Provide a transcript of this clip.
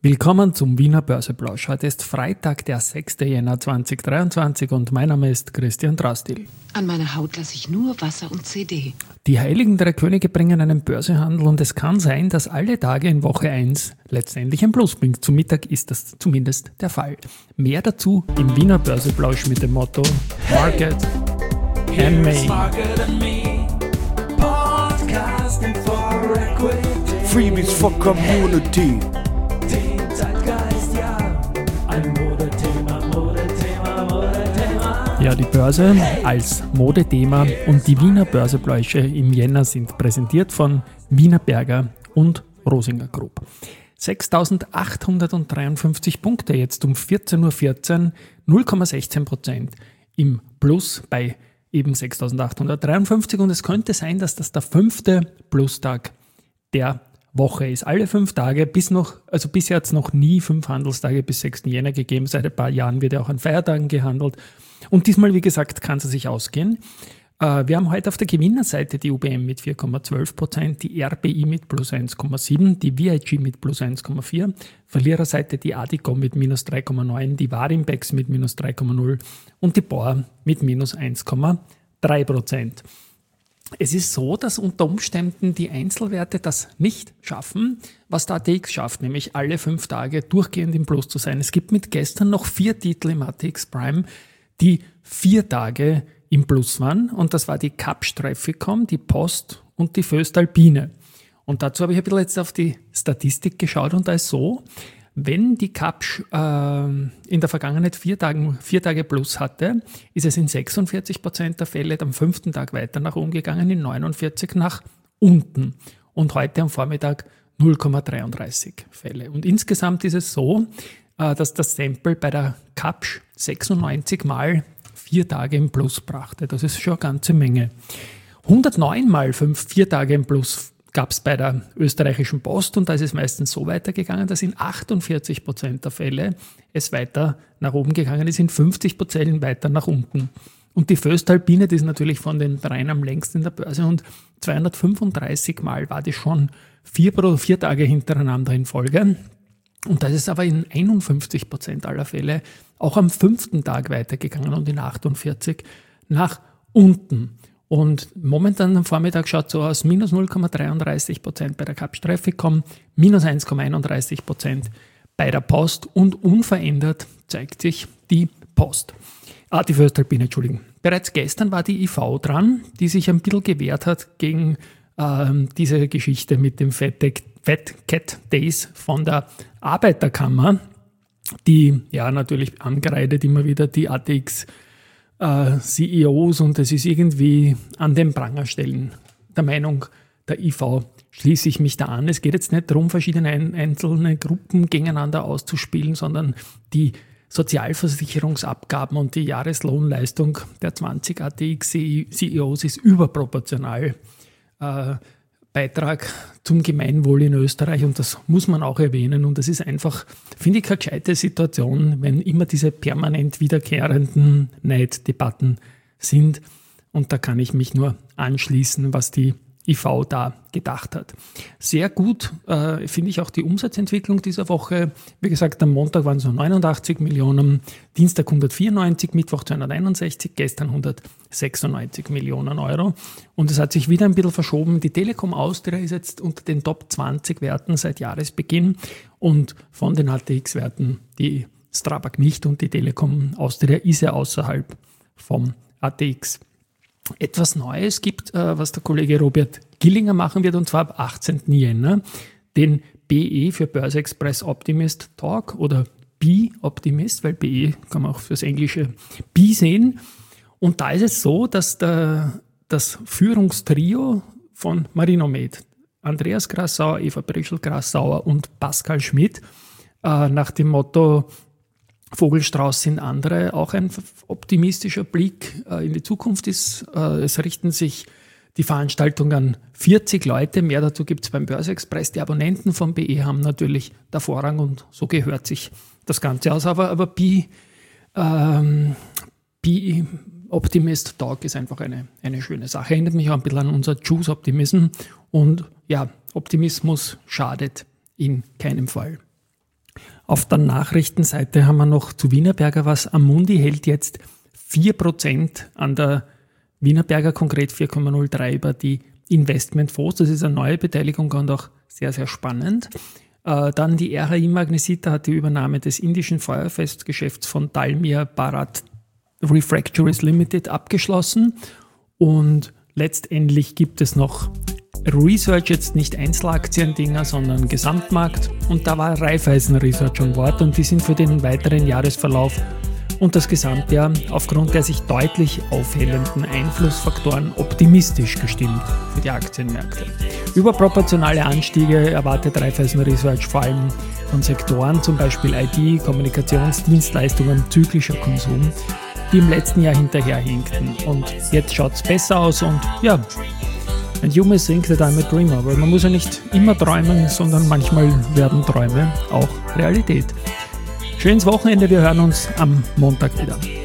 Willkommen zum Wiener Börseplausch. Heute ist Freitag, der 6. Jänner 2023 und mein Name ist Christian Drastil. An meiner Haut lasse ich nur Wasser und CD. Die Heiligen Drei Könige bringen einen Börsehandel und es kann sein, dass alle Tage in Woche 1 letztendlich ein Plus bringt. Zum Mittag ist das zumindest der Fall. Mehr dazu im Wiener Börseplausch mit dem Motto Market and Me. Podcasting for Equity. Freebies for Community. Ja, die Börse als Modethema und die Wiener Börsepläusche im Jänner sind präsentiert von Wienerberger und Rosinger Group. 6.853 Punkte jetzt um 14.14 Uhr, 0,16% im Plus bei eben 6.853 und es könnte sein, dass das der 5. Plustag der Woche ist. Alle 5 Tage, bisher hat es noch nie 5 Handelstage bis 6. Jänner gegeben. Seit ein paar Jahren wird ja auch an Feiertagen gehandelt. Und diesmal, wie gesagt, kann es sich ausgehen. Wir haben heute auf der Gewinnerseite die UBM mit 4,12%, die RBI mit plus 1,7%, die VIG mit plus 1,4%, Verliererseite die Adicom mit minus 3,9%, die Warimpex mit minus 3,0% und die BOR mit minus 1,3%. Es ist so, dass unter Umständen die Einzelwerte das nicht schaffen, was der ATX schafft, nämlich alle 5 Tage durchgehend im Plus zu sein. Es gibt mit gestern noch 4 Titel im ATX Prime, die 4 Tage im Plus waren. Und das war die Kapsch Trafficom, die Post und die voestalpine. Und dazu habe ich ein bisschen jetzt auf die Statistik geschaut und da ist so, wenn die Kapsch in der Vergangenheit 4 Tage Plus hatte, ist es in 46% der Fälle am 5. Tag weiter nach oben gegangen, in 49% nach unten. Und heute am Vormittag 0,33 Fälle. Und insgesamt ist es so, dass das Sample bei der Kapsch 96 Mal 4 Tage im Plus brachte. Das ist schon eine ganze Menge. 109 Mal 4 Tage im Plus gab es bei der österreichischen Post und da ist es meistens so weitergegangen, dass in 48% der Fälle es weiter nach oben gegangen ist, in 50% weiter nach unten. Und die voestalpine, die ist natürlich von den dreien am längsten in der Börse und 235 Mal war die schon 4 Tage hintereinander in Folge. Und da ist es aber in 51% aller Fälle auch am 5. Tag weitergegangen und in 48 nach unten. Und momentan am Vormittag schaut es so aus, minus 0,33% bei der Kapsch Trafficom, minus 1,31% bei der Post und unverändert zeigt sich die Post. Die voestalpine, Entschuldigung. Bereits gestern war die IV dran, die sich ein bisschen gewehrt hat gegen diese Geschichte mit dem Fat Cat Days von der Arbeiterkammer, die ja natürlich angreidet immer wieder die ATX CEOs und es ist irgendwie an den Pranger stellen. Der Meinung der IV schließe ich mich da an. Es geht jetzt nicht darum, verschiedene einzelne Gruppen gegeneinander auszuspielen, sondern die Sozialversicherungsabgaben und die Jahreslohnleistung der 20 ATX CEOs ist überproportional Beitrag zum Gemeinwohl in Österreich und das muss man auch erwähnen und das ist einfach, finde ich, keine gescheite Situation, wenn immer diese permanent wiederkehrenden Neiddebatten sind und da kann ich mich nur anschließen, was die IV da gedacht hat. Sehr gut finde ich auch die Umsatzentwicklung dieser Woche. Wie gesagt, am Montag waren es noch 89 Millionen, Dienstag 194, Mittwoch 261, gestern 196 Millionen Euro. Und es hat sich wieder ein bisschen verschoben. Die Telekom Austria ist jetzt unter den Top 20 Werten seit Jahresbeginn und von den ATX-Werten die Strabag nicht und die Telekom Austria ist ja außerhalb vom ATX. Etwas Neues gibt, was der Kollege Robert Gillinger machen wird, und zwar ab 18. Jänner, den BE für Börse Express Optimist Talk oder B-Optimist, weil BE kann man auch fürs Englische B sehen. Und da ist es so, dass das Führungstrio von Marinomed, Andreas Grassauer, Eva Brischl-Grassauer und Pascal Schmidt, nach dem Motto Vogelstrauß sind andere, auch ein optimistischer Blick in die Zukunft ist. Es richten sich die Veranstaltung an 40 Leute. Mehr dazu gibt es beim Börse Express. Die Abonnenten vom BE haben natürlich der Vorrang und so gehört sich das Ganze aus. Aber Optimist Talk ist einfach eine schöne Sache. Erinnert mich auch ein bisschen an unser Choose Optimism. Und ja, Optimismus schadet in keinem Fall. Auf der Nachrichtenseite haben wir noch zu Wienerberger was. Amundi hält jetzt 4% an der Wienerberger, konkret 4,03 über die Investmentfonds. Das ist eine neue Beteiligung und auch sehr, sehr spannend. Dann die RHI Magnesita hat die Übernahme des indischen Feuerfestgeschäfts von Dalmia Bharat Refractories Limited abgeschlossen. Und letztendlich gibt es noch Research, jetzt nicht Einzelaktien-Dinger, sondern Gesamtmarkt. Und da war Raiffeisen Research an Bord und die sind für den weiteren Jahresverlauf und das Gesamtjahr aufgrund der sich deutlich aufhellenden Einflussfaktoren optimistisch gestimmt für die Aktienmärkte. Überproportionale Anstiege erwartet Raiffeisen Research vor allem von Sektoren, zum Beispiel IT, Kommunikationsdienstleistungen, zyklischer Konsum, die im letzten Jahr hinterherhinkten. Und jetzt schaut es besser aus und ja, and you may think that I'm a dreamer, aber man muss ja nicht immer träumen, sondern manchmal werden Träume auch Realität. Schönes Wochenende, wir hören uns am Montag wieder.